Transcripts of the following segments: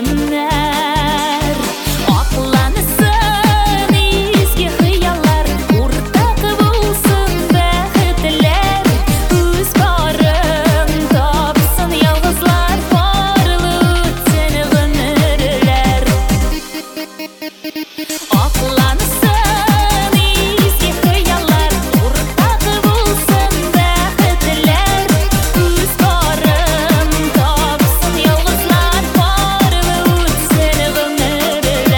күннәр акланысын изге хыяллар уртак булсын бәхетләр үз барын тапсын ялгызлар барлы үтсен гомерләр акланысын изге хыяллар уртак булсын бәхетләр үз барын тапсын ялгызлар барлы үтсен гомерләр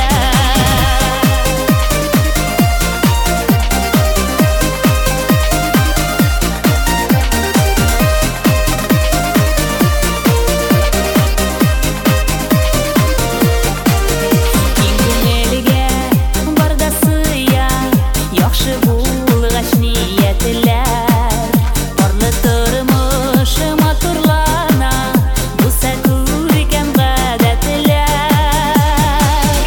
Күңелгә барда сыя яхшы булгач ниятләр барлы тормыш матурлана булса күркәм гадәтләр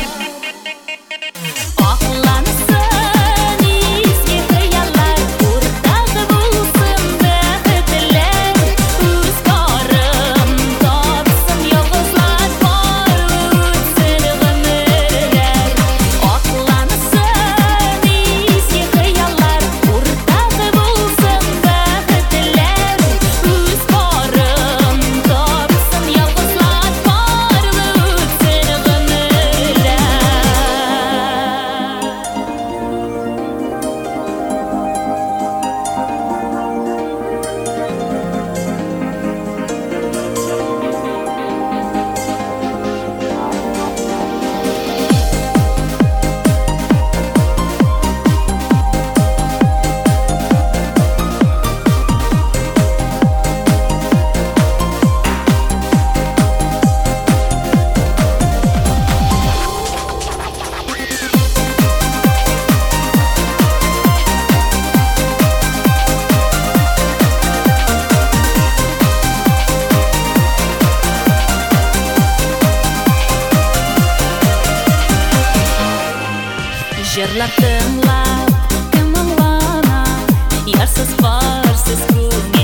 акланысын изге хыяллар уртак булсын бәхетләр үз барын тапсын ялгызлар барлы үтсен гомерләр акланысын изге хыяллар уртак булсын бәхетләр үз барын тапсын ялгызлар барлы үтсен гомерләр Җырлар тыңлап кем аңлана ярсыз барсыз күңел